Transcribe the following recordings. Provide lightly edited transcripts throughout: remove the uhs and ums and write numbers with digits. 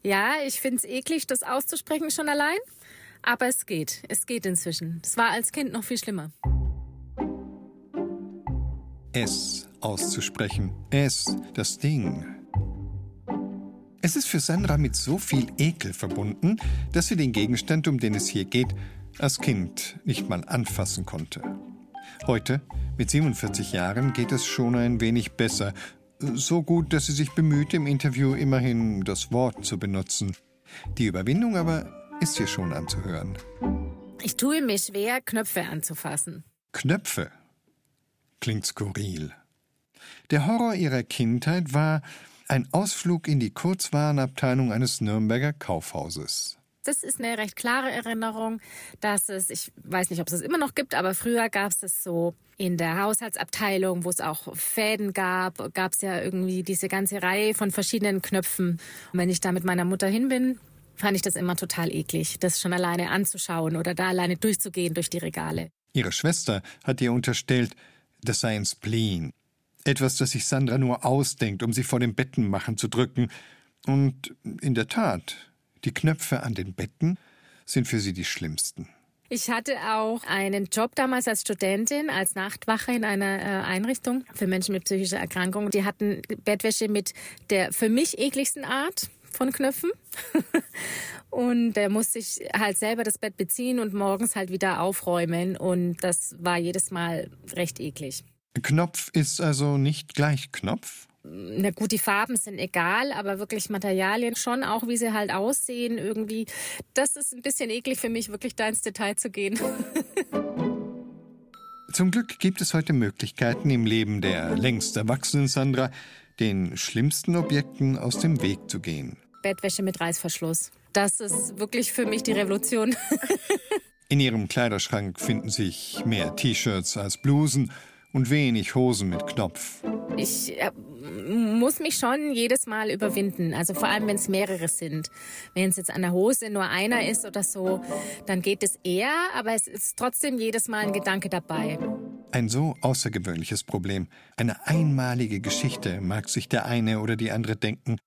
Ja, ich finde es eklig, das auszusprechen schon allein. Aber es geht. Es geht inzwischen. Es war als Kind noch viel schlimmer. S auszusprechen. S, das Ding. Es ist für Sandra mit so viel Ekel verbunden, dass sie den Gegenstand, um den es hier geht, als Kind nicht mal anfassen konnte. Heute, mit 47 Jahren, geht es schon ein wenig besser. So gut, dass sie sich bemüht, im Interview immerhin das Wort zu benutzen. Die Überwindung aber ist hier schon anzuhören. Ich tue mir schwer, Knöpfe anzufassen. Knöpfe? Klingt skurril. Der Horror ihrer Kindheit war ein Ausflug in die Kurzwarenabteilung eines Nürnberger Kaufhauses. Das ist eine recht klare Erinnerung, dass es, ich weiß nicht, ob es es immer noch gibt, aber früher gab es es so in der Haushaltsabteilung, wo es auch Fäden gab es ja irgendwie diese ganze Reihe von verschiedenen Knöpfen. Und wenn ich da mit meiner Mutter hin bin, fand ich das immer total eklig, das schon alleine anzuschauen oder da alleine durchzugehen durch die Regale. Ihre Schwester hat ihr unterstellt, das sei ein Spleen. Etwas, das sich Sandra nur ausdenkt, um sie vor dem Bettenmachen zu drücken. Und in der Tat, die Knöpfe an den Betten sind für sie die schlimmsten. Ich hatte auch einen Job damals als Studentin, als Nachtwache in einer Einrichtung für Menschen mit psychischer Erkrankung. Die hatten Bettwäsche mit der für mich ekligsten Art von Knöpfen. Und da musste ich halt selber das Bett beziehen und morgens halt wieder aufräumen. Und das war jedes Mal recht eklig. Knopf ist also nicht gleich Knopf? Na gut, die Farben sind egal, aber wirklich Materialien schon, auch wie sie halt aussehen irgendwie. Das ist ein bisschen eklig für mich, wirklich da ins Detail zu gehen. Zum Glück gibt es heute Möglichkeiten im Leben der längst erwachsenen Sandra, den schlimmsten Objekten aus dem Weg zu gehen. Bettwäsche mit Reißverschluss. Das ist wirklich für mich die Revolution. In ihrem Kleiderschrank finden sich mehr T-Shirts als Blusen und wenig Hosen mit Knopf. Ich muss mich schon jedes Mal überwinden, also vor allem, wenn es mehrere sind. Wenn es jetzt an der Hose nur einer ist oder so, dann geht es eher, aber es ist trotzdem jedes Mal ein Gedanke dabei. Ein so außergewöhnliches Problem, eine einmalige Geschichte, mag sich der eine oder die andere denken.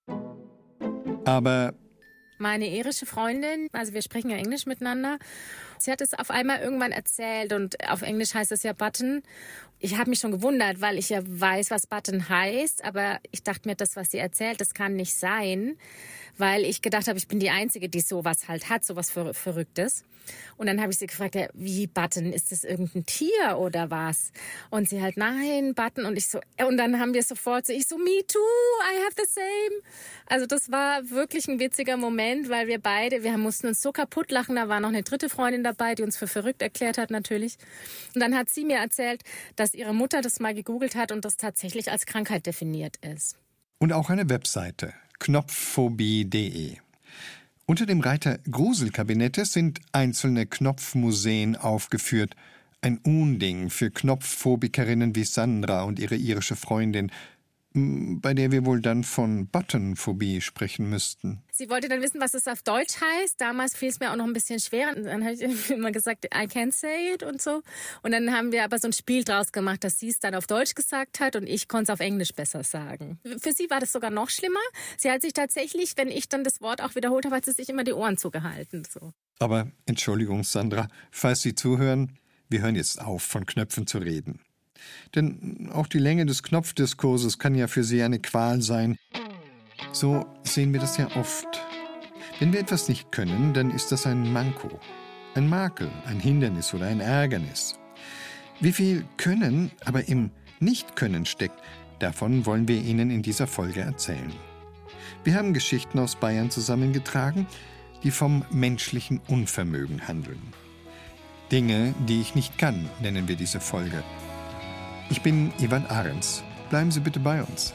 Aber meine irische Freundin, also wir sprechen ja Englisch miteinander, sie hat es auf einmal irgendwann erzählt und auf Englisch heißt es ja Button. Ich habe mich schon gewundert, weil ich ja weiß, was Button heißt, aber ich dachte mir, das, was sie erzählt, das kann nicht sein, weil ich gedacht habe, ich bin die Einzige, die sowas halt hat, sowas Verrücktes. Und dann habe ich sie gefragt, ja, wie Button, ist das irgendein Tier oder was? Und sie halt, nein, Button. Und ich so, und dann haben wir sofort so, ich so, me too, I have the same. Also das war wirklich ein witziger Moment, weil wir mussten uns so kaputt lachen, da war noch eine dritte Freundin dabei, die uns für verrückt erklärt hat natürlich. Und dann hat sie mir erzählt, dass ihre Mutter das mal gegoogelt hat und das tatsächlich als Krankheit definiert ist. Und auch eine Webseite, knopfphobie.de. Unter dem Reiter Gruselkabinette sind einzelne Knopfmuseen aufgeführt. Ein Unding für Knopfphobikerinnen wie Sandra und ihre irische Freundin, bei der wir wohl dann von Buttonphobie sprechen müssten. Sie wollte dann wissen, was es auf Deutsch heißt. Damals fiel es mir auch noch ein bisschen schwer. Und dann habe ich immer gesagt, I can't say it und so. Und dann haben wir aber so ein Spiel draus gemacht, dass sie es dann auf Deutsch gesagt hat und ich konnte es auf Englisch besser sagen. Für sie war das sogar noch schlimmer. Sie hat sich tatsächlich, wenn ich dann das Wort auch wiederholt habe, hat sie sich immer die Ohren zugehalten. So. Aber, Entschuldigung, Sandra, falls Sie zuhören, wir hören jetzt auf, von Knöpfen zu reden. Denn auch die Länge des Knopfdiskurses kann ja für Sie eine Qual sein. So sehen wir das ja oft. Wenn wir etwas nicht können, dann ist das ein Manko, ein Makel, ein Hindernis oder ein Ärgernis. Wie viel Können aber im Nicht-Können steckt, davon wollen wir Ihnen in dieser Folge erzählen. Wir haben Geschichten aus Bayern zusammengetragen, die vom menschlichen Unvermögen handeln. Dinge, die ich nicht kann, nennen wir diese Folge. Ich bin Ivan Ahrens. Bleiben Sie bitte bei uns.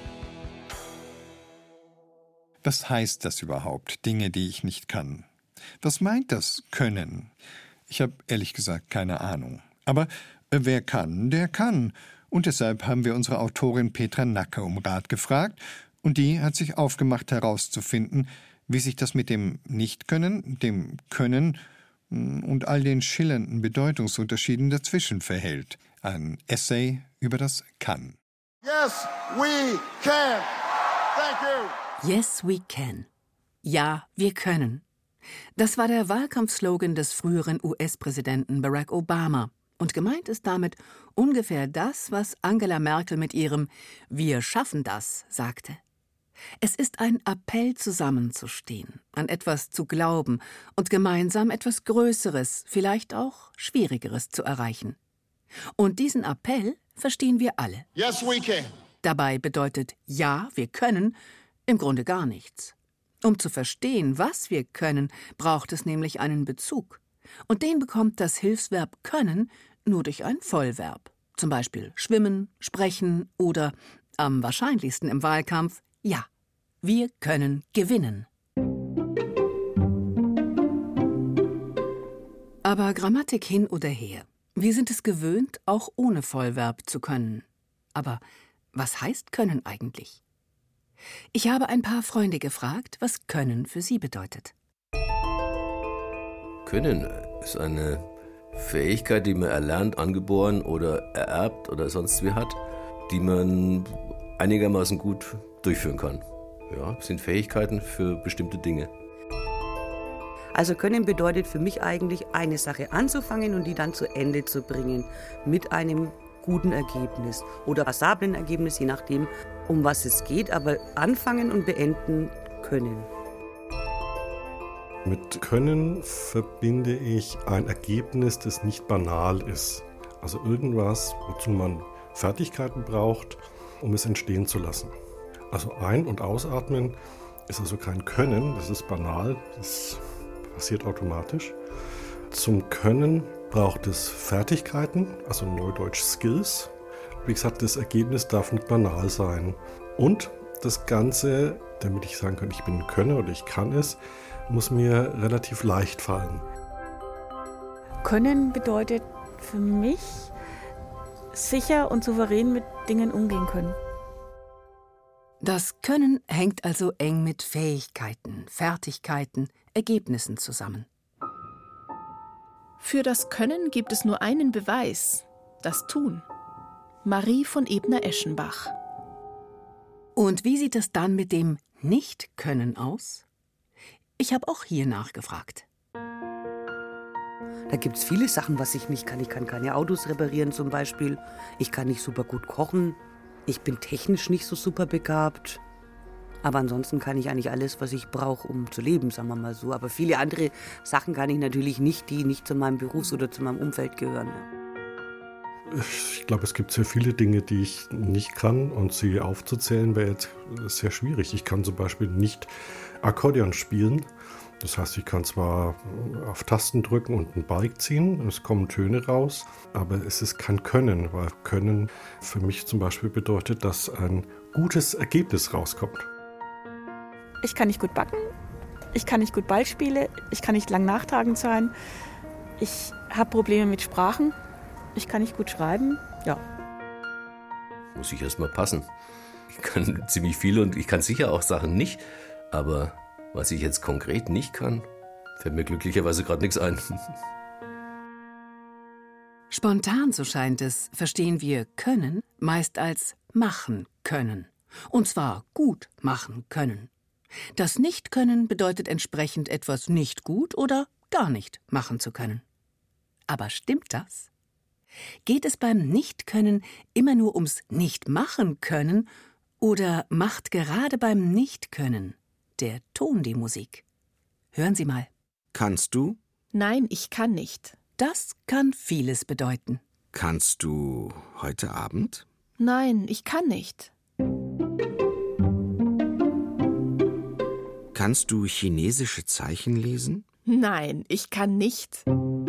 Was heißt das überhaupt, Dinge, die ich nicht kann? Was meint das Können? Ich habe ehrlich gesagt keine Ahnung. Aber wer kann, der kann. Und deshalb haben wir unsere Autorin Petra Nacke um Rat gefragt. Und die hat sich aufgemacht herauszufinden, wie sich das mit dem Nichtkönnen, dem Können und all den schillernden Bedeutungsunterschieden dazwischen verhält. Ein Essay über das Kann. Yes, we can. Thank you. Yes, we can. Ja, wir können. Das war der Wahlkampfslogan des früheren US-Präsidenten Barack Obama. Und gemeint ist damit ungefähr das, was Angela Merkel mit ihrem »Wir schaffen das« sagte. Es ist ein Appell, zusammenzustehen, an etwas zu glauben und gemeinsam etwas Größeres, vielleicht auch Schwierigeres zu erreichen. Und diesen Appell verstehen wir alle. Yes, we can. Dabei bedeutet »Ja, wir können« im Grunde gar nichts. Um zu verstehen, was wir können, braucht es nämlich einen Bezug. Und den bekommt das Hilfsverb können nur durch ein Vollverb. Zum Beispiel schwimmen, sprechen oder, am wahrscheinlichsten im Wahlkampf, ja, wir können gewinnen. Aber Grammatik hin oder her. Wir sind es gewöhnt, auch ohne Vollverb zu können. Aber was heißt können eigentlich? Ich habe ein paar Freunde gefragt, was Können für sie bedeutet. Können ist eine Fähigkeit, die man erlernt, angeboren oder ererbt oder sonst wie hat, die man einigermaßen gut durchführen kann. Ja, das sind Fähigkeiten für bestimmte Dinge. Also Können bedeutet für mich eigentlich, eine Sache anzufangen und die dann zu Ende zu bringen. Mit einem guten Ergebnis oder passablen Ergebnis, je nachdem, um was es geht. Aber anfangen und beenden können. Mit Können verbinde ich ein Ergebnis, das nicht banal ist. Also irgendwas, wozu man Fertigkeiten braucht, um es entstehen zu lassen. Also ein- und ausatmen ist also kein Können, das ist banal, das passiert automatisch. Zum Können braucht es Fertigkeiten, also neudeutsch Skills. Wie gesagt, das Ergebnis darf nicht banal sein. Und das Ganze, damit ich sagen kann, ich bin ein Könner oder ich kann es, muss mir relativ leicht fallen. Können bedeutet für mich sicher und souverän mit Dingen umgehen können. Das Können hängt also eng mit Fähigkeiten, Fertigkeiten, Ergebnissen zusammen. Für das Können gibt es nur einen Beweis, das Tun. Marie von Ebner-Eschenbach. Und wie sieht es dann mit dem Nicht-Können aus? Ich habe auch hier nachgefragt. Da gibt es viele Sachen, was ich nicht kann. Ich kann keine Autos reparieren zum Beispiel. Ich kann nicht super gut kochen. Ich bin technisch nicht so super begabt. Aber ansonsten kann ich eigentlich alles, was ich brauche, um zu leben, sagen wir mal so. Aber viele andere Sachen kann ich natürlich nicht, die nicht zu meinem Berufs- oder zu meinem Umfeld gehören. Ich glaube, es gibt sehr viele Dinge, die ich nicht kann, und sie aufzuzählen wäre jetzt sehr schwierig. Ich kann zum Beispiel nicht Akkordeon spielen. Das heißt, ich kann zwar auf Tasten drücken und einen Balg ziehen, es kommen Töne raus, aber es ist kein Können, weil Können für mich zum Beispiel bedeutet, dass ein gutes Ergebnis rauskommt. Ich kann nicht gut backen, ich kann nicht gut Ball spielen, ich kann nicht lang nachtragend sein, ich habe Probleme mit Sprachen, ich kann nicht gut schreiben, ja. Muss ich erst mal passen. Ich kann ziemlich viel und ich kann sicher auch Sachen nicht, aber was ich jetzt konkret nicht kann, fällt mir glücklicherweise gerade nichts ein. Spontan, so scheint es, verstehen wir Können meist als machen können. Und zwar gut machen können. Das Nicht-Können bedeutet entsprechend etwas nicht gut oder gar nicht machen zu können. Aber stimmt das? Geht es beim Nicht-Können immer nur ums Nicht-Machen-Können oder macht gerade beim Nicht-Können der Ton die Musik? Hören Sie mal. Kannst du? Nein, ich kann nicht. Das kann vieles bedeuten. Kannst du heute Abend? Nein, ich kann nicht. Kannst du chinesische Zeichen lesen? Nein, ich kann nicht.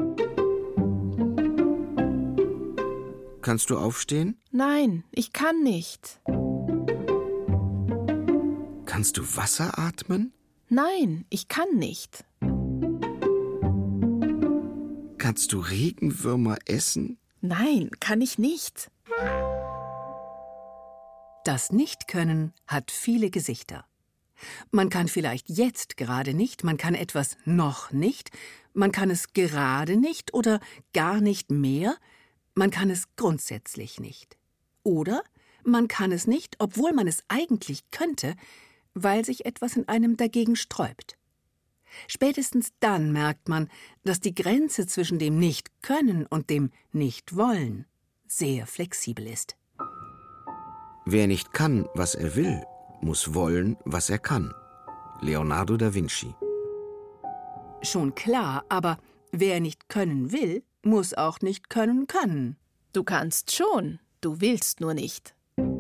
Kannst du aufstehen? Nein, ich kann nicht. Kannst du Wasser atmen? Nein, ich kann nicht. Kannst du Regenwürmer essen? Nein, kann ich nicht. Das Nicht-Können hat viele Gesichter. Man kann vielleicht jetzt gerade nicht, man kann etwas noch nicht, man kann es gerade nicht oder gar nicht mehr, man kann es grundsätzlich nicht. Oder man kann es nicht, obwohl man es eigentlich könnte, weil sich etwas in einem dagegen sträubt. Spätestens dann merkt man, dass die Grenze zwischen dem Nicht-Können und dem Nicht-Wollen sehr flexibel ist. Wer nicht kann, was er will, muss wollen, was er kann. Leonardo da Vinci. Schon klar, aber wer nicht können will, muss auch nicht können können. Du kannst schon, du willst nur nicht.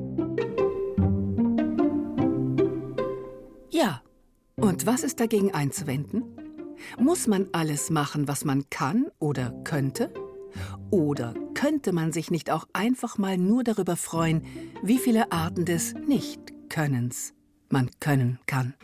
Ja, und was ist dagegen einzuwenden? Muss man alles machen, was man kann oder könnte? Oder könnte man sich nicht auch einfach mal nur darüber freuen, wie viele Arten des Nicht-Könnens man können kann?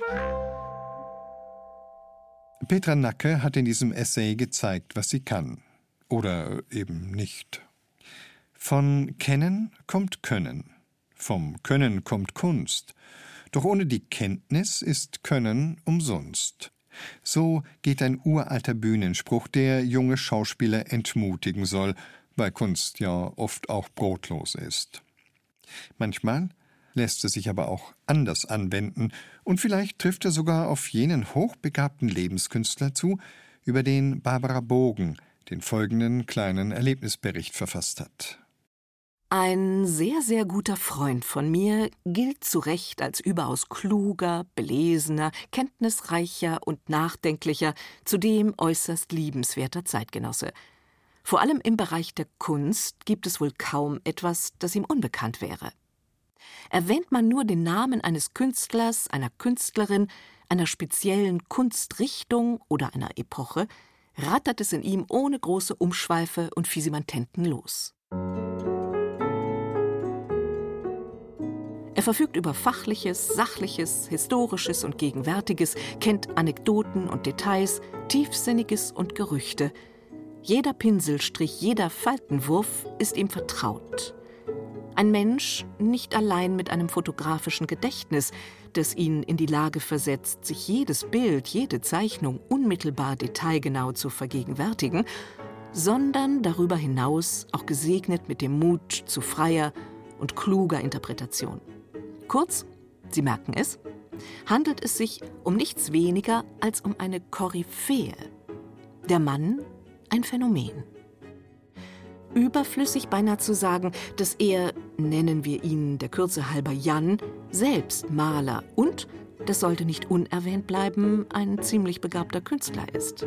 Petra Nacke hat in diesem Essay gezeigt, was sie kann. Oder eben nicht. Von Kennen kommt Können. Vom Können kommt Kunst. Doch ohne die Kenntnis ist Können umsonst. So geht ein uralter Bühnenspruch, der junge Schauspieler entmutigen soll, weil Kunst ja oft auch brotlos ist. Manchmal lässt es sich aber auch anders anwenden, und vielleicht trifft er sogar auf jenen hochbegabten Lebenskünstler zu, über den Barbara Bogen den folgenden kleinen Erlebnisbericht verfasst hat. Ein sehr, sehr guter Freund von mir gilt zu Recht als überaus kluger, belesener, kenntnisreicher und nachdenklicher, zudem äußerst liebenswerter Zeitgenosse. Vor allem im Bereich der Kunst gibt es wohl kaum etwas, das ihm unbekannt wäre. Erwähnt man nur den Namen eines Künstlers, einer Künstlerin, einer speziellen Kunstrichtung oder einer Epoche, rattert es in ihm ohne große Umschweife und Fisimatenten los. Er verfügt über Fachliches, Sachliches, Historisches und Gegenwärtiges, kennt Anekdoten und Details, Tiefsinniges und Gerüchte. Jeder Pinselstrich, jeder Faltenwurf ist ihm vertraut. Ein Mensch nicht allein mit einem fotografischen Gedächtnis, das ihn in die Lage versetzt, sich jedes Bild, jede Zeichnung unmittelbar detailgenau zu vergegenwärtigen, sondern darüber hinaus auch gesegnet mit dem Mut zu freier und kluger Interpretation. Kurz, Sie merken es, handelt es sich um nichts weniger als um eine Koryphäe. Der Mann ein Phänomen. Überflüssig beinahe zu sagen, dass er, nennen wir ihn der Kürze halber Jan, selbst Maler und, das sollte nicht unerwähnt bleiben, ein ziemlich begabter Künstler ist.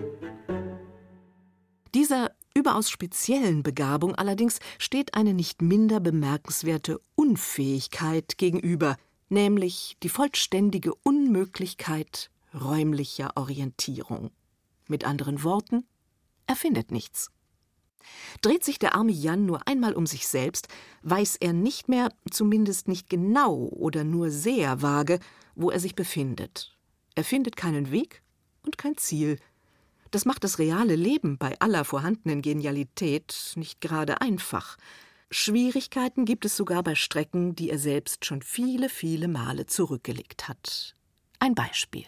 Dieser überaus speziellen Begabung allerdings steht eine nicht minder bemerkenswerte Unfähigkeit gegenüber, nämlich die vollständige Unmöglichkeit räumlicher Orientierung. Mit anderen Worten, er findet nichts. Dreht sich der arme Jan nur einmal um sich selbst, weiß er nicht mehr, zumindest nicht genau oder nur sehr vage, wo er sich befindet. Er findet keinen Weg und kein Ziel. Das macht das reale Leben bei aller vorhandenen Genialität nicht gerade einfach. Schwierigkeiten gibt es sogar bei Strecken, die er selbst schon viele, viele Male zurückgelegt hat. Ein Beispiel.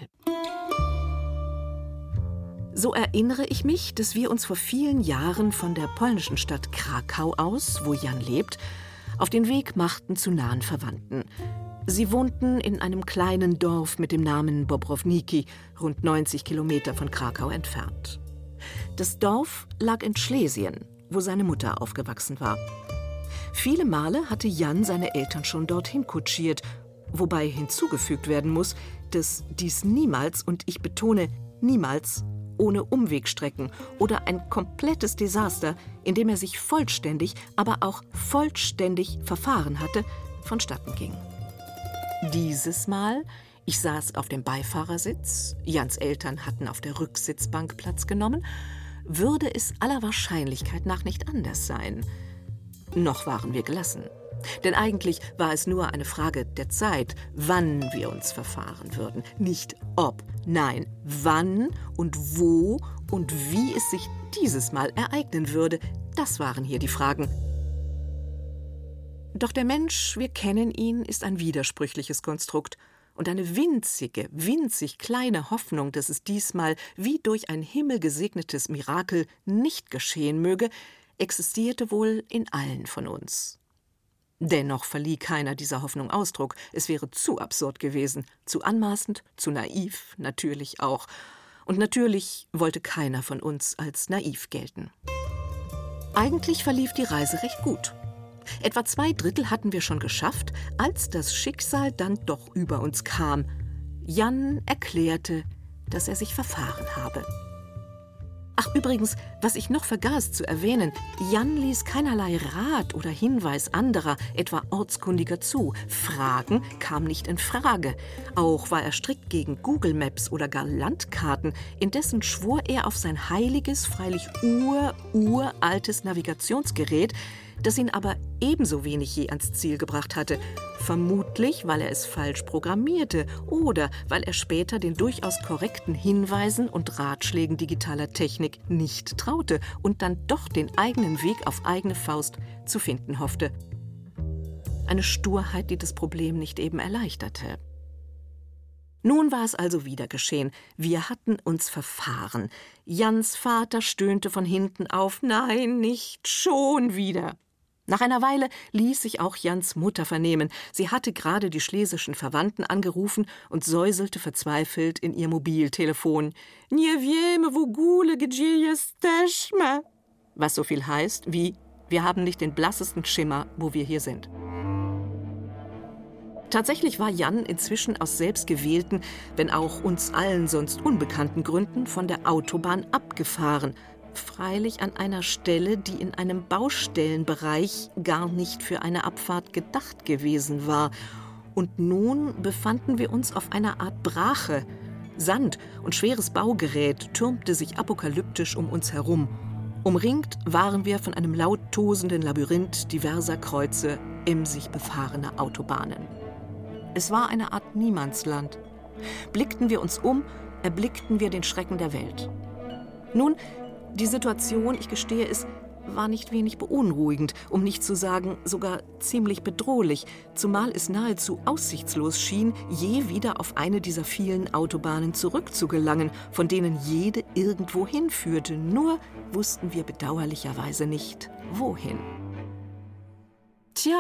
So erinnere ich mich, dass wir uns vor vielen Jahren von der polnischen Stadt Krakau aus, wo Jan lebt, auf den Weg machten zu nahen Verwandten. Sie wohnten in einem kleinen Dorf mit dem Namen Bobrowniki, rund 90 Kilometer von Krakau entfernt. Das Dorf lag in Schlesien, wo seine Mutter aufgewachsen war. Viele Male hatte Jan seine Eltern schon dorthin kutschiert, wobei hinzugefügt werden muss, dass dies niemals, und ich betone niemals, ohne Umwegstrecken oder ein komplettes Desaster, in dem er sich vollständig, aber auch vollständig verfahren hatte, vonstatten ging. Dieses Mal, ich saß auf dem Beifahrersitz, Jans Eltern hatten auf der Rücksitzbank Platz genommen, würde es aller Wahrscheinlichkeit nach nicht anders sein. Noch waren wir gelassen. Denn eigentlich war es nur eine Frage der Zeit, wann wir uns verfahren würden. Nicht ob, nein, wann und wo und wie es sich dieses Mal ereignen würde, das waren hier die Fragen. Doch der Mensch, wir kennen ihn, ist ein widersprüchliches Konstrukt. Und eine winzige, winzig kleine Hoffnung, dass es diesmal wie durch ein himmelgesegnetes Mirakel nicht geschehen möge, existierte wohl in allen von uns. Dennoch verlieh keiner dieser Hoffnung Ausdruck. Es wäre zu absurd gewesen, zu anmaßend, zu naiv, natürlich auch. Und natürlich wollte keiner von uns als naiv gelten. Eigentlich verlief die Reise recht gut. Etwa 2/3 hatten wir schon geschafft, als das Schicksal dann doch über uns kam. Jan erklärte, dass er sich verfahren habe. Ach übrigens, was ich noch vergaß zu erwähnen, Jan ließ keinerlei Rat oder Hinweis anderer, etwa Ortskundiger, zu. Fragen kam nicht in Frage. Auch war er strikt gegen Google Maps oder gar Landkarten. Indessen schwor er auf sein heiliges, freilich uraltes Navigationsgerät, das ihn aber ebenso wenig je ans Ziel gebracht hatte. Vermutlich, weil er es falsch programmierte oder weil er später den durchaus korrekten Hinweisen und Ratschlägen digitaler Technik nicht traute und dann doch den eigenen Weg auf eigene Faust zu finden hoffte. Eine Sturheit, die das Problem nicht eben erleichterte. Nun war es also wieder geschehen. Wir hatten uns verfahren. Jans Vater stöhnte von hinten auf: Nein, nicht schon wieder. Nach einer Weile ließ sich auch Jans Mutter vernehmen. Sie hatte gerade die schlesischen Verwandten angerufen und säuselte verzweifelt in ihr Mobiltelefon: Nie wiemy w ogóle, gdzie jesteśmy. Was so viel heißt wie: Wir haben nicht den blassesten Schimmer, wo wir hier sind. Tatsächlich war Jan inzwischen aus selbstgewählten, wenn auch uns allen sonst unbekannten Gründen von der Autobahn abgefahren. Freilich an einer Stelle, die in einem Baustellenbereich gar nicht für eine Abfahrt gedacht gewesen war. Und nun befanden wir uns auf einer Art Brache. Sand und schweres Baugerät türmte sich apokalyptisch um uns herum. Umringt waren wir von einem laut tosenden Labyrinth diverser Kreuze emsig befahrener Autobahnen. Es war eine Art Niemandsland. Blickten wir uns um, erblickten wir den Schrecken der Welt. Nun, die Situation, ich gestehe es, war nicht wenig beunruhigend, um nicht zu sagen sogar ziemlich bedrohlich, zumal es nahezu aussichtslos schien, je wieder auf eine dieser vielen Autobahnen zurückzugelangen, von denen jede irgendwo hinführte. Nur wussten wir bedauerlicherweise nicht, wohin. Tja,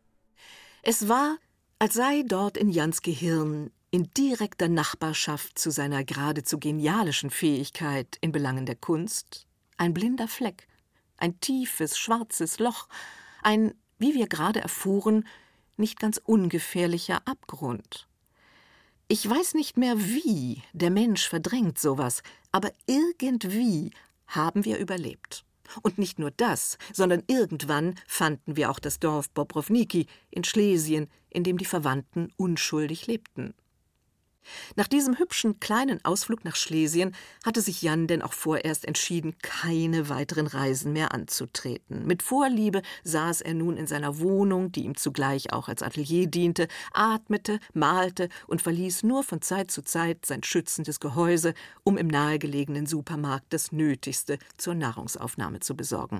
es war, als sei dort in Jans Gehirn in direkter Nachbarschaft zu seiner geradezu genialischen Fähigkeit in Belangen der Kunst ein blinder Fleck, ein tiefes, schwarzes Loch, ein, wie wir gerade erfuhren, nicht ganz ungefährlicher Abgrund. Ich weiß nicht mehr wie, der Mensch verdrängt sowas, aber irgendwie haben wir überlebt. Und nicht nur das, sondern irgendwann fanden wir auch das Dorf Bobrovniki in Schlesien, in dem die Verwandten unschuldig lebten. Nach diesem hübschen kleinen Ausflug nach Schlesien hatte sich Jan denn auch vorerst entschieden, keine weiteren Reisen mehr anzutreten. Mit Vorliebe saß er nun in seiner Wohnung, die ihm zugleich auch als Atelier diente, atmete, malte und verließ nur von Zeit zu Zeit sein schützendes Gehäuse, um im nahegelegenen Supermarkt das Nötigste zur Nahrungsaufnahme zu besorgen.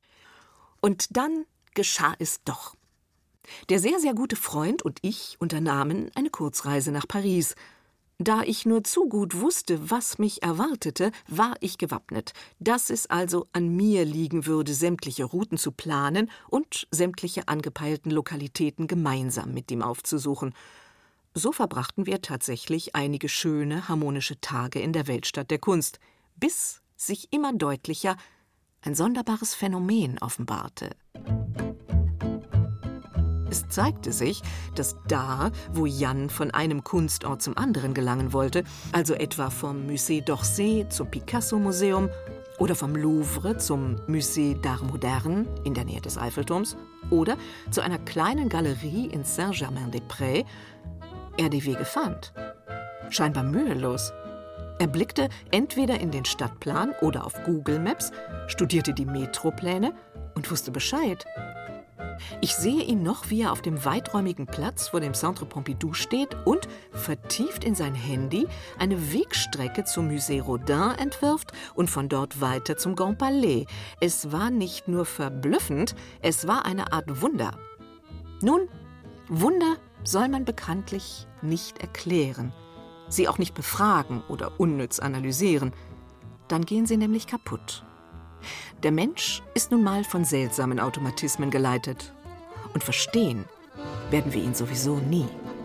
Und dann geschah es doch. Der sehr, sehr gute Freund und ich unternahmen eine Kurzreise nach Paris. Da ich nur zu gut wusste, was mich erwartete, war ich gewappnet, dass es also an mir liegen würde, sämtliche Routen zu planen und sämtliche angepeilten Lokalitäten gemeinsam mit ihm aufzusuchen. So verbrachten wir tatsächlich einige schöne, harmonische Tage in der Weltstadt der Kunst, bis sich immer deutlicher ein sonderbares Phänomen offenbarte. Es zeigte sich, dass da, wo Jan von einem Kunstort zum anderen gelangen wollte, also etwa vom Musée d'Orsay zum Picasso-Museum oder vom Louvre zum Musée d'Art Moderne in der Nähe des Eiffelturms oder zu einer kleinen Galerie in Saint-Germain-des-Prés, er die Wege fand. Scheinbar mühelos. Er blickte entweder in den Stadtplan oder auf Google Maps, studierte die Metropläne und wusste Bescheid. Ich sehe ihn noch, wie er auf dem weiträumigen Platz vor dem Centre Pompidou steht und, vertieft in sein Handy, eine Wegstrecke zum Musée Rodin entwirft und von dort weiter zum Grand Palais. Es war nicht nur verblüffend, es war eine Art Wunder. Nun, Wunder soll man bekanntlich nicht erklären, sie auch nicht befragen oder unnütz analysieren. Dann gehen sie nämlich kaputt. Der Mensch ist nun mal von seltsamen Automatismen geleitet. Und verstehen werden wir ihn sowieso nie.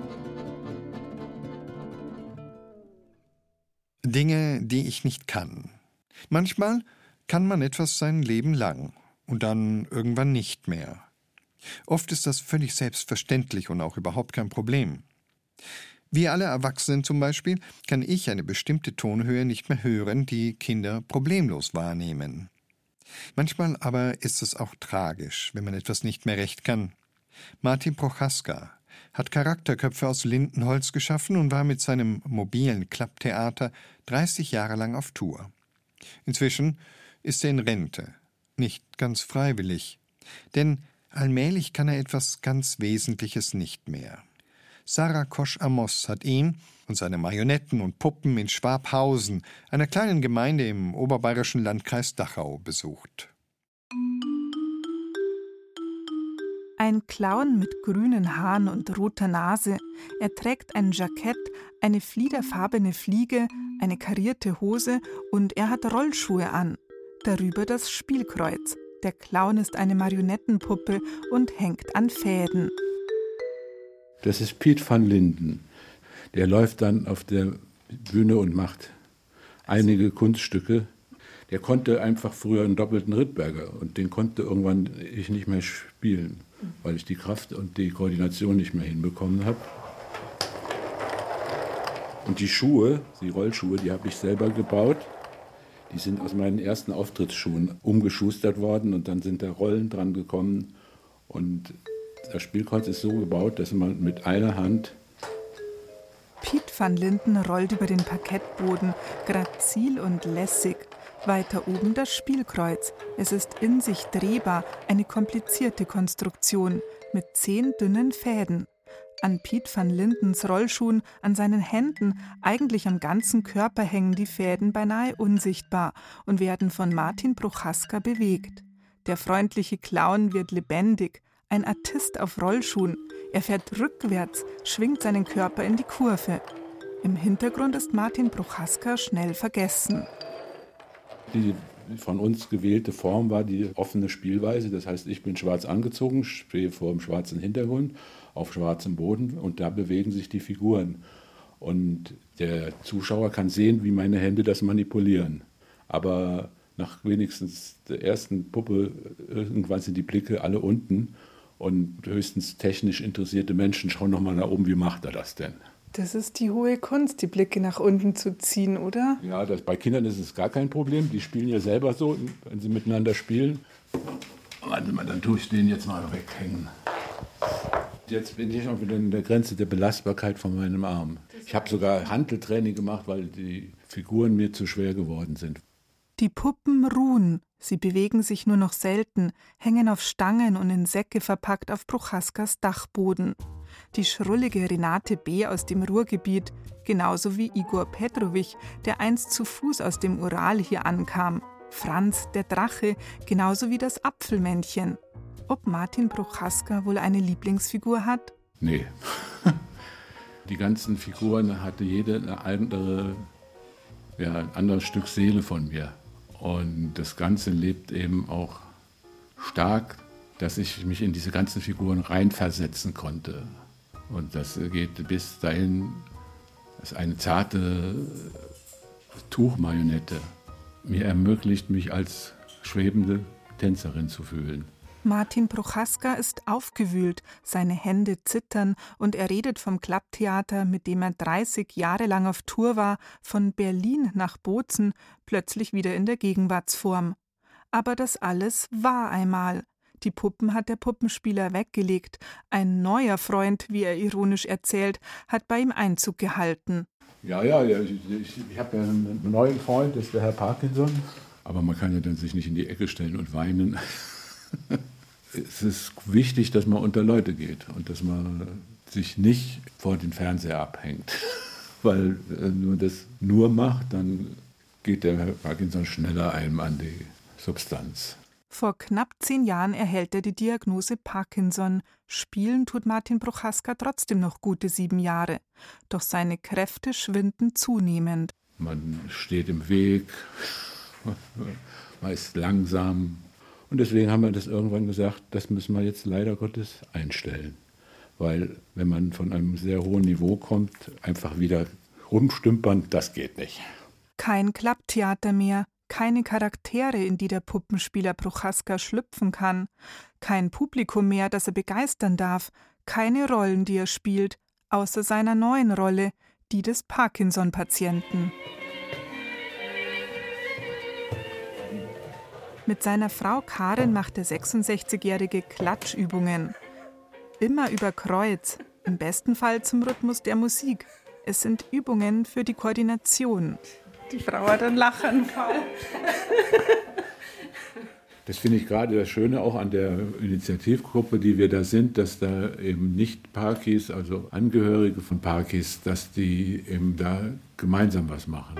Dinge, die ich nicht kann. Manchmal kann man etwas sein Leben lang und dann irgendwann nicht mehr. Oft ist das völlig selbstverständlich und auch überhaupt kein Problem. Wie alle Erwachsenen zum Beispiel kann ich eine bestimmte Tonhöhe nicht mehr hören, die Kinder problemlos wahrnehmen. Manchmal aber ist es auch tragisch, wenn man etwas nicht mehr recht kann. Martin Prochaska hat Charakterköpfe aus Lindenholz geschaffen und war mit seinem mobilen Klapptheater 30 Jahre lang auf Tour. Inzwischen ist er in Rente, nicht ganz freiwillig, denn allmählich kann er etwas ganz Wesentliches nicht mehr. Sarah Kosch-Amos hat ihn und seine Marionetten und Puppen in Schwabhausen, einer kleinen Gemeinde im oberbayerischen Landkreis Dachau, besucht. Ein Clown mit grünen Haaren und roter Nase. Er trägt ein Jackett, eine fliederfarbene Fliege, eine karierte Hose und er hat Rollschuhe an. Darüber das Spielkreuz. Der Clown ist eine Marionettenpuppe und hängt an Fäden. Das ist Piet van Linden. Der läuft dann auf der Bühne und macht einige Kunststücke. Der konnte einfach früher einen doppelten Rittberger und den konnte irgendwann ich nicht mehr spielen, weil ich die Kraft und die Koordination nicht mehr hinbekommen habe. Und die Schuhe, die Rollschuhe, die habe ich selber gebaut. Die sind aus meinen ersten Auftrittsschuhen umgeschustert worden und dann sind da Rollen dran gekommen. Und das Spielkreuz ist so gebaut, dass man mit einer Hand... Piet van Linden rollt über den Parkettboden, grazil und lässig. Weiter oben das Spielkreuz. Es ist in sich drehbar, eine komplizierte Konstruktion mit 10 dünnen Fäden. An Piet van Lindens Rollschuhen, an seinen Händen, eigentlich am ganzen Körper hängen die Fäden beinahe unsichtbar und werden von Martin Prochaska bewegt. Der freundliche Clown wird lebendig, ein Artist auf Rollschuhen. Er fährt rückwärts, schwingt seinen Körper in die Kurve. Im Hintergrund ist Martin Prochaska schnell vergessen. Die von uns gewählte Form war die offene Spielweise. Das heißt, ich bin schwarz angezogen, stehe vor einem schwarzen Hintergrund, auf schwarzem Boden und da bewegen sich die Figuren. Und der Zuschauer kann sehen, wie meine Hände das manipulieren. Aber nach wenigstens der ersten Puppe, irgendwann sind die Blicke alle unten und höchstens technisch interessierte Menschen schauen nochmal nach oben, wie macht er das denn? Das ist die hohe Kunst, die Blicke nach unten zu ziehen, oder? Ja, bei Kindern ist es gar kein Problem. Die spielen ja selber so, wenn sie miteinander spielen. Warte mal, dann tue ich den jetzt mal weghängen. Jetzt bin ich auch wieder an der Grenze der Belastbarkeit von meinem Arm. Ich habe sogar Hanteltraining gemacht, weil die Figuren mir zu schwer geworden sind. Die Puppen ruhen. Sie bewegen sich nur noch selten, hängen auf Stangen und in Säcke verpackt auf Prochaskas Dachboden. Die schrullige Renate B. aus dem Ruhrgebiet, genauso wie Igor Petrovic, der einst zu Fuß aus dem Ural hier ankam. Franz, der Drache, genauso wie das Apfelmännchen. Ob Martin Prochaska wohl eine Lieblingsfigur hat? Nee. Die ganzen Figuren hatte jede ein anderes Stück Seele von mir. Und das Ganze lebt eben auch stark, dass ich mich in diese ganzen Figuren reinversetzen konnte. Und das geht bis dahin, dass eine zarte Tuchmarionette mir ermöglicht, mich als schwebende Tänzerin zu fühlen. Martin Prochaska ist aufgewühlt, seine Hände zittern und er redet vom Klapptheater, mit dem er 30 Jahre lang auf Tour war, von Berlin nach Bozen, plötzlich wieder in der Gegenwartsform. Aber das alles war einmal. Die Puppen hat der Puppenspieler weggelegt. Ein neuer Freund, wie er ironisch erzählt, hat bei ihm Einzug gehalten. Ja, ich habe ja einen neuen Freund, das ist der Herr Parkinson. Aber man kann ja dann sich nicht in die Ecke stellen und weinen. Es ist wichtig, dass man unter Leute geht und dass man sich nicht vor den Fernseher abhängt. Weil wenn man das nur macht, dann geht der Herr Parkinson schneller einem an die Substanz. Vor knapp 10 Jahren erhält er die Diagnose Parkinson. Spielen tut Martin Prochaska trotzdem noch gute 7 Jahre. Doch seine Kräfte schwinden zunehmend. Man steht im Weg, man ist langsam. Und deswegen haben wir das irgendwann gesagt, das müssen wir jetzt leider Gottes einstellen. Weil wenn man von einem sehr hohen Niveau kommt, einfach wieder rumstümpern, das geht nicht. Kein Klapptheater mehr, keine Charaktere, in die der Puppenspieler Prochaska schlüpfen kann, kein Publikum mehr, das er begeistern darf, keine Rollen, die er spielt, außer seiner neuen Rolle, die des Parkinson-Patienten. Mit seiner Frau Karin macht der 66-Jährige Klatschübungen. Immer über Kreuz, im besten Fall zum Rhythmus der Musik. Es sind Übungen für die Koordination. Die Frau hat einen Lachanfall. Das finde ich gerade das Schöne auch an der Initiativgruppe, die wir da sind, dass da eben nicht Parkis, also Angehörige von Parkis, dass die eben da gemeinsam was machen.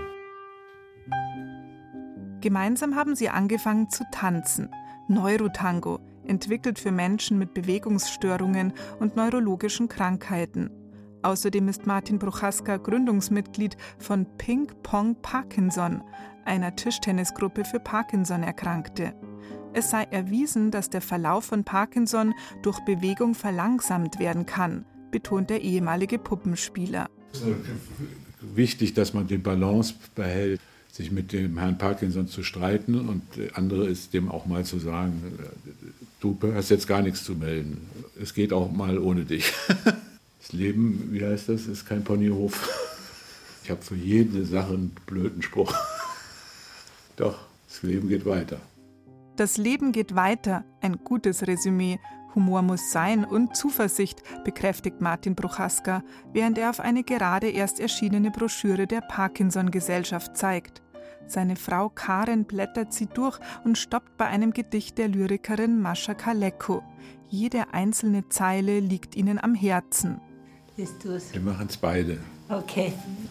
Gemeinsam haben sie angefangen zu tanzen. Neurotango, entwickelt für Menschen mit Bewegungsstörungen und neurologischen Krankheiten. Außerdem ist Martin Prochaska Gründungsmitglied von Ping Pong Parkinson, einer Tischtennisgruppe für Parkinson-Erkrankte. Es sei erwiesen, dass der Verlauf von Parkinson durch Bewegung verlangsamt werden kann, betont der ehemalige Puppenspieler. Es ist wichtig, dass man die Balance behält, sich mit dem Herrn Parkinson zu streiten, und andere ist dem auch mal zu sagen, du hast jetzt gar nichts zu melden, es geht auch mal ohne dich. Das Leben, wie heißt das, ist kein Ponyhof. Ich habe für jede Sache einen blöden Spruch. Doch, das Leben geht weiter. Das Leben geht weiter, ein gutes Resümee. Humor muss sein und Zuversicht, bekräftigt Martin Prochaska, während er auf eine gerade erst erschienene Broschüre der Parkinson-Gesellschaft zeigt. Seine Frau Karin blättert sie durch und stoppt bei einem Gedicht der Lyrikerin Mascha Kaleko. Jede einzelne Zeile liegt ihnen am Herzen. Wir machen es beide. Okay.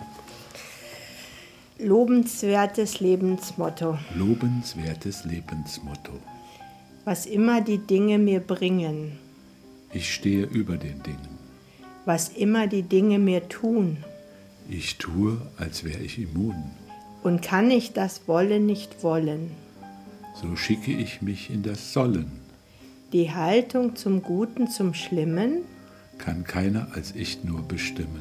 Lobenswertes Lebensmotto. Lobenswertes Lebensmotto. Was immer die Dinge mir bringen. Ich stehe über den Dingen. Was immer die Dinge mir tun. Ich tue, als wäre ich immun. Und kann ich das Wollen nicht wollen. So schicke ich mich in das Sollen. Die Haltung zum Guten, zum Schlimmen kann keiner als ich nur bestimmen.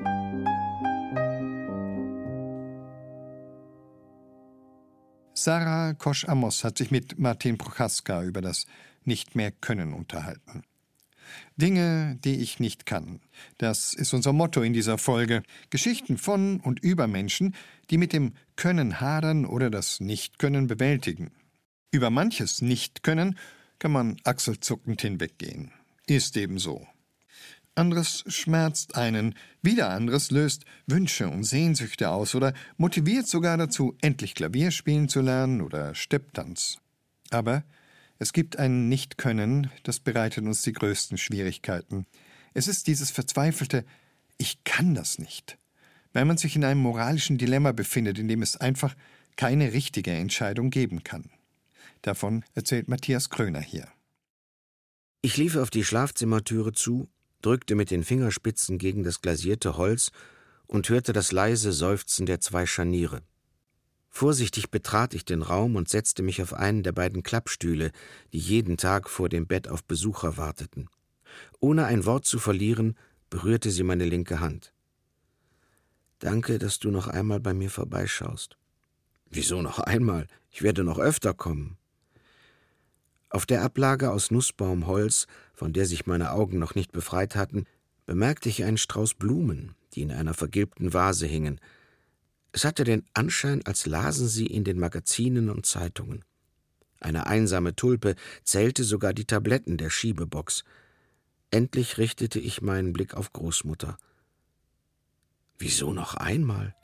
Sarah Kosch-Amos hat sich mit Martin Prochaska über das Nicht-mehr-Können unterhalten. Dinge, die ich nicht kann. Das ist unser Motto in dieser Folge. Geschichten von und über Menschen, die mit dem Können hadern oder das Nicht-Können bewältigen. Über manches Nicht-Können kann man achselzuckend hinweggehen. Ist eben so. Anderes schmerzt einen, wieder anderes löst Wünsche und Sehnsüchte aus oder motiviert sogar dazu, endlich Klavier spielen zu lernen oder Stepptanz. Aber es gibt ein Nicht-Können, das bereitet uns die größten Schwierigkeiten. Es ist dieses verzweifelte »Ich kann das nicht«, weil man sich in einem moralischen Dilemma befindet, in dem es einfach keine richtige Entscheidung geben kann. Davon erzählt Matthias Kröner hier. Ich lief auf die Schlafzimmertüre zu, drückte mit den Fingerspitzen gegen das glasierte Holz und hörte das leise Seufzen der 2 Scharniere. Vorsichtig betrat ich den Raum und setzte mich auf einen der beiden Klappstühle, die jeden Tag vor dem Bett auf Besucher warteten. Ohne ein Wort zu verlieren, berührte sie meine linke Hand. »Danke, dass du noch einmal bei mir vorbeischaust.« »Wieso noch einmal? Ich werde noch öfter kommen.« Auf der Ablage aus Nussbaumholz, von der sich meine Augen noch nicht befreit hatten, bemerkte ich einen Strauß Blumen, die in einer vergilbten Vase hingen. Es hatte den Anschein, als lasen sie in den Magazinen und Zeitungen. Eine einsame Tulpe zählte sogar die Tabletten der Schiebebox. Endlich richtete ich meinen Blick auf Großmutter. »Wieso noch einmal?«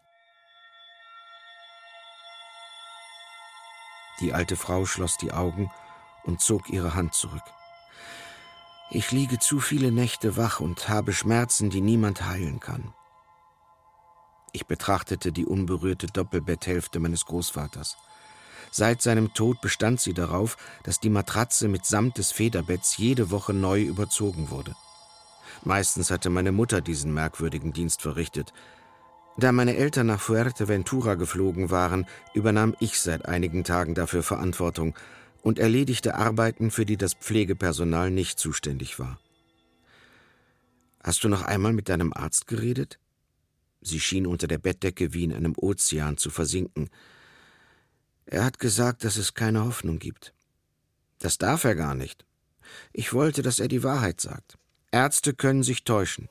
Die alte Frau schloss die Augen und zog ihre Hand zurück. »Ich liege zu viele Nächte wach und habe Schmerzen, die niemand heilen kann.« Ich betrachtete die unberührte Doppelbetthälfte meines Großvaters. Seit seinem Tod bestand sie darauf, dass die Matratze mitsamt des Federbetts jede Woche neu überzogen wurde. Meistens hatte meine Mutter diesen merkwürdigen Dienst verrichtet. Da meine Eltern nach Fuerteventura geflogen waren, übernahm ich seit einigen Tagen dafür Verantwortung und erledigte Arbeiten, für die das Pflegepersonal nicht zuständig war. »Hast du noch einmal mit deinem Arzt geredet?« Sie schien unter der Bettdecke wie in einem Ozean zu versinken. »Er hat gesagt, dass es keine Hoffnung gibt.« »Das darf er gar nicht. Ich wollte, dass er die Wahrheit sagt. Ärzte können sich täuschen.«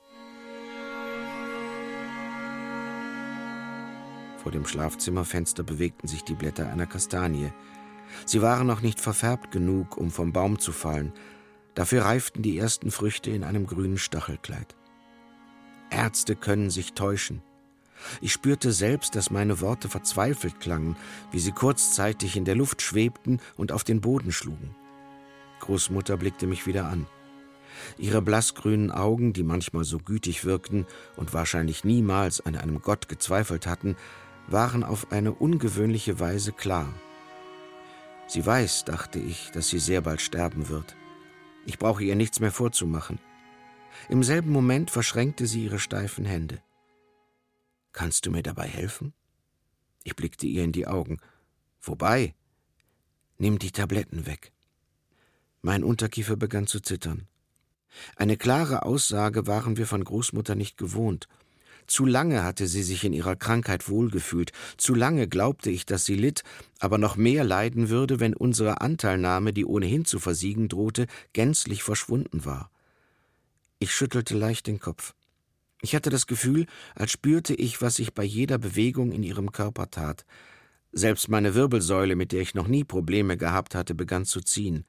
Vor dem Schlafzimmerfenster bewegten sich die Blätter einer Kastanie. Sie waren noch nicht verfärbt genug, um vom Baum zu fallen. Dafür reiften die ersten Früchte in einem grünen Stachelkleid. Ärzte können sich täuschen. Ich spürte selbst, dass meine Worte verzweifelt klangen, wie sie kurzzeitig in der Luft schwebten und auf den Boden schlugen. Großmutter blickte mich wieder an. Ihre blassgrünen Augen, die manchmal so gütig wirkten und wahrscheinlich niemals an einem Gott gezweifelt hatten, waren auf eine ungewöhnliche Weise klar. Sie weiß, dachte ich, dass sie sehr bald sterben wird. Ich brauche ihr nichts mehr vorzumachen. Im selben Moment verschränkte sie ihre steifen Hände. »Kannst du mir dabei helfen?« Ich blickte ihr in die Augen. »Wobei?« »Nimm die Tabletten weg.« Mein Unterkiefer begann zu zittern. Eine klare Aussage waren wir von Großmutter nicht gewohnt. Zu lange hatte sie sich in ihrer Krankheit wohlgefühlt. Zu lange glaubte ich, dass sie litt, aber noch mehr leiden würde, wenn unsere Anteilnahme, die ohnehin zu versiegen drohte, gänzlich verschwunden war. Ich schüttelte leicht den Kopf. Ich hatte das Gefühl, als spürte ich, was ich bei jeder Bewegung in ihrem Körper tat. Selbst meine Wirbelsäule, mit der ich noch nie Probleme gehabt hatte, begann zu ziehen.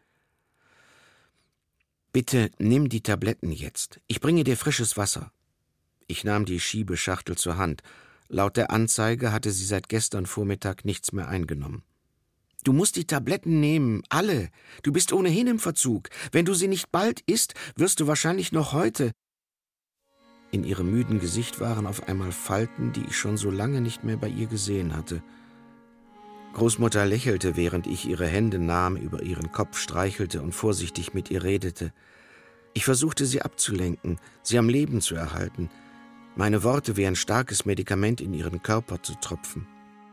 »Bitte nimm die Tabletten jetzt. Ich bringe dir frisches Wasser.« Ich nahm die Schiebeschachtel zur Hand. Laut der Anzeige hatte sie seit gestern Vormittag nichts mehr eingenommen. »Du musst die Tabletten nehmen, alle. Du bist ohnehin im Verzug. Wenn du sie nicht bald isst, wirst du wahrscheinlich noch heute...« In ihrem müden Gesicht waren auf einmal Falten, die ich schon so lange nicht mehr bei ihr gesehen hatte. Großmutter lächelte, während ich ihre Hände nahm, über ihren Kopf streichelte und vorsichtig mit ihr redete. Ich versuchte, sie abzulenken, sie am Leben zu erhalten, meine Worte wie ein starkes Medikament in ihren Körper zu tropfen.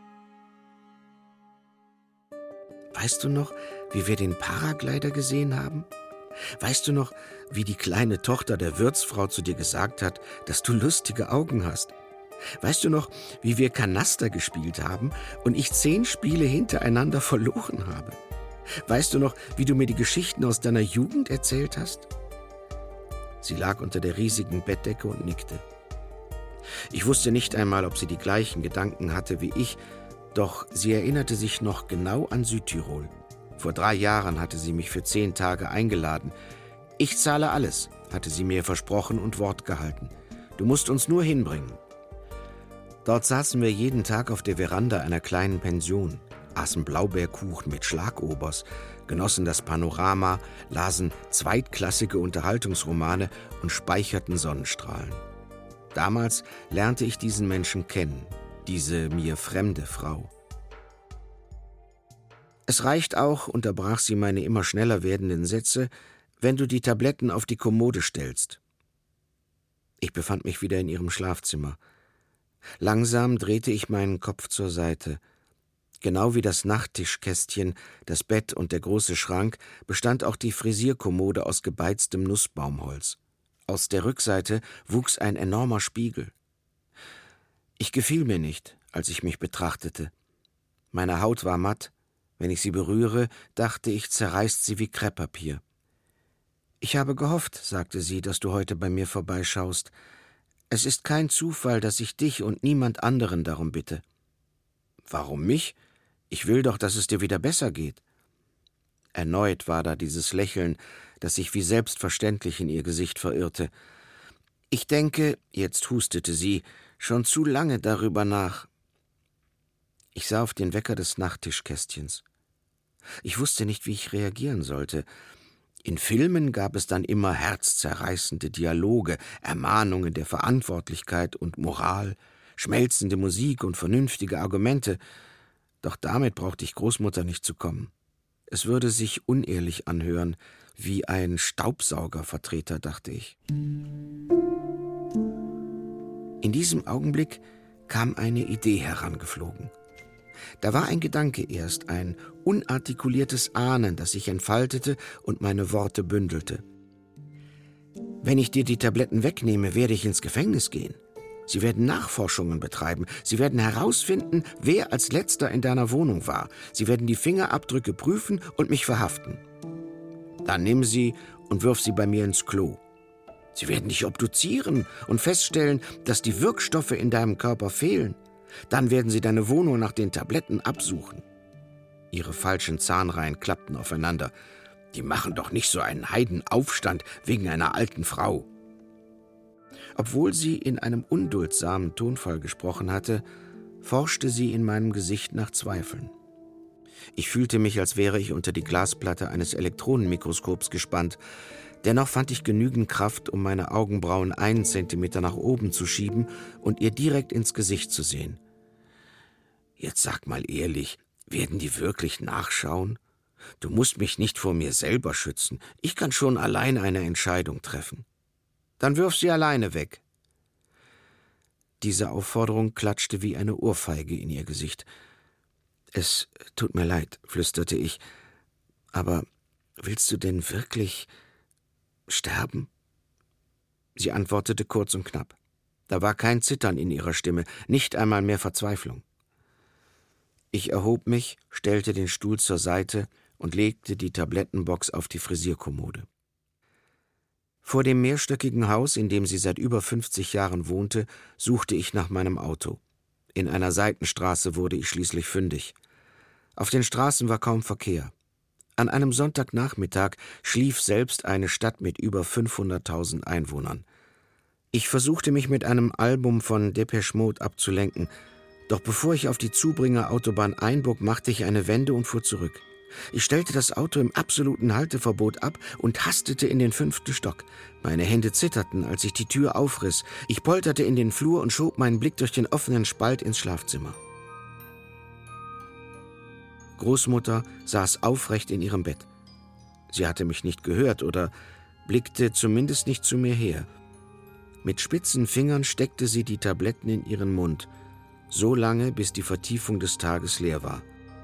»Weißt du noch, wie wir den Paraglider gesehen haben? Weißt du noch, wie die kleine Tochter der Wirtsfrau zu dir gesagt hat, dass du lustige Augen hast? Weißt du noch, wie wir Kanaster gespielt haben und ich 10 Spiele hintereinander verloren habe? Weißt du noch, wie du mir die Geschichten aus deiner Jugend erzählt hast?« Sie lag unter der riesigen Bettdecke und nickte. Ich wusste nicht einmal, ob sie die gleichen Gedanken hatte wie ich, doch sie erinnerte sich noch genau an Südtirol. Vor 3 Jahren hatte sie mich für 10 Tage eingeladen. »Ich zahle alles«, hatte sie mir versprochen und Wort gehalten. »Du musst uns nur hinbringen.« Dort saßen wir jeden Tag auf der Veranda einer kleinen Pension, aßen Blaubeerkuchen mit Schlagobers, genossen das Panorama, lasen zweitklassige Unterhaltungsromane und speicherten Sonnenstrahlen. Damals lernte ich diesen Menschen kennen, diese mir fremde Frau. »Es reicht auch«, unterbrach sie meine immer schneller werdenden Sätze, »wenn du die Tabletten auf die Kommode stellst.« Ich befand mich wieder in ihrem Schlafzimmer. Langsam drehte ich meinen Kopf zur Seite. Genau wie das Nachttischkästchen, das Bett und der große Schrank bestand auch die Frisierkommode aus gebeiztem Nussbaumholz. Aus der Rückseite wuchs ein enormer Spiegel. Ich gefiel mir nicht, als ich mich betrachtete. Meine Haut war matt. Wenn ich sie berühre, dachte ich, zerreißt sie wie Krepppapier. »Ich habe gehofft«, sagte sie, »dass du heute bei mir vorbeischaust. Es ist kein Zufall, dass ich dich und niemand anderen darum bitte.« »Warum mich? Ich will doch, dass es dir wieder besser geht.« Erneut war da dieses Lächeln, das sich wie selbstverständlich in ihr Gesicht verirrte. »Ich denke«, jetzt hustete sie, »schon zu lange darüber nach.« Ich sah auf den Wecker des Nachttischkästchens. Ich wusste nicht, wie ich reagieren sollte. In Filmen gab es dann immer herzzerreißende Dialoge, Ermahnungen der Verantwortlichkeit und Moral, schmelzende Musik und vernünftige Argumente. Doch damit brauchte ich Großmutter nicht zu kommen. Es würde sich unehrlich anhören, wie ein Staubsaugervertreter, dachte ich. In diesem Augenblick kam eine Idee herangeflogen. Da war ein Gedanke erst, ein unartikuliertes Ahnen, das sich entfaltete und meine Worte bündelte. Wenn ich dir die Tabletten wegnehme, werde ich ins Gefängnis gehen. Sie werden Nachforschungen betreiben. Sie werden herausfinden, wer als Letzter in deiner Wohnung war. Sie werden die Fingerabdrücke prüfen und mich verhaften. Dann nimm sie und wirf sie bei mir ins Klo. Sie werden dich obduzieren und feststellen, dass die Wirkstoffe in deinem Körper fehlen. Dann werden sie deine Wohnung nach den Tabletten absuchen. Ihre falschen Zahnreihen klappten aufeinander. Die machen doch nicht so einen Heidenaufstand wegen einer alten Frau. Obwohl sie in einem unduldsamen Tonfall gesprochen hatte, forschte sie in meinem Gesicht nach Zweifeln. Ich fühlte mich, als wäre ich unter die Glasplatte eines Elektronenmikroskops gespannt. Dennoch fand ich genügend Kraft, um meine Augenbrauen 1 Zentimeter nach oben zu schieben und ihr direkt ins Gesicht zu sehen. Jetzt sag mal ehrlich, werden die wirklich nachschauen? Du musst mich nicht vor mir selber schützen. Ich kann schon alleine eine Entscheidung treffen. Dann wirf sie alleine weg. Diese Aufforderung klatschte wie eine Ohrfeige in ihr Gesicht. »Es tut mir leid«, flüsterte ich, »aber willst du denn wirklich sterben?« Sie antwortete kurz und knapp. Da war kein Zittern in ihrer Stimme, nicht einmal mehr Verzweiflung. Ich erhob mich, stellte den Stuhl zur Seite und legte die Tablettenbox auf die Frisierkommode. Vor dem mehrstöckigen Haus, in dem sie seit über 50 Jahren wohnte, suchte ich nach meinem Auto. In einer Seitenstraße wurde ich schließlich fündig. Auf den Straßen war kaum Verkehr. An einem Sonntagnachmittag schlief selbst eine Stadt mit über 500.000 Einwohnern. Ich versuchte mich mit einem Album von Depeche Mode abzulenken, doch bevor ich auf die Zubringer Autobahn einbog, machte ich eine Wende und fuhr zurück. Ich stellte das Auto im absoluten Halteverbot ab und hastete in den 5. Stock. Meine Hände zitterten, als ich die Tür aufriss. Ich polterte in den Flur und schob meinen Blick durch den offenen Spalt ins Schlafzimmer. Großmutter saß aufrecht in ihrem Bett. Sie hatte mich nicht gehört oder blickte zumindest nicht zu mir her. Mit spitzen Fingern steckte sie die Tabletten in ihren Mund, so lange, bis die Vertiefung des Tages leer war.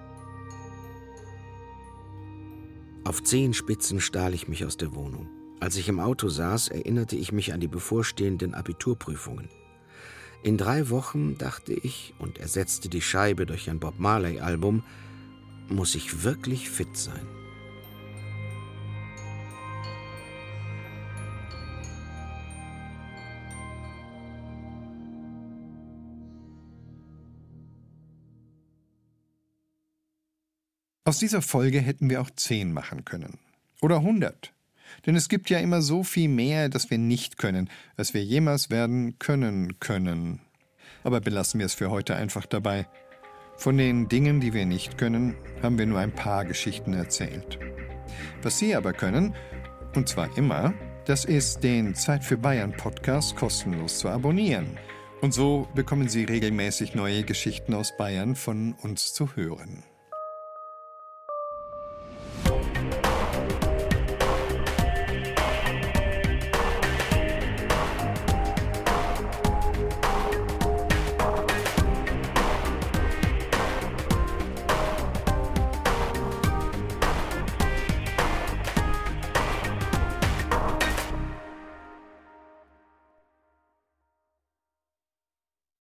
Auf Zehenspitzen stahl ich mich aus der Wohnung. Als ich im Auto saß, erinnerte ich mich an die bevorstehenden Abiturprüfungen. In 3 Wochen, dachte ich, und ersetzte die Scheibe durch ein Bob Marley-Album, muss ich wirklich fit sein. Aus dieser Folge hätten wir auch 10 machen können. Oder 100. Denn es gibt ja immer so viel mehr, das wir nicht können, als wir jemals werden können. Aber belassen wir es für heute einfach dabei. Von den Dingen, die wir nicht können, haben wir nur ein paar Geschichten erzählt. Was Sie aber können, und zwar immer, das ist, den Zeit für Bayern Podcast kostenlos zu abonnieren. Und so bekommen Sie regelmäßig neue Geschichten aus Bayern von uns zu hören.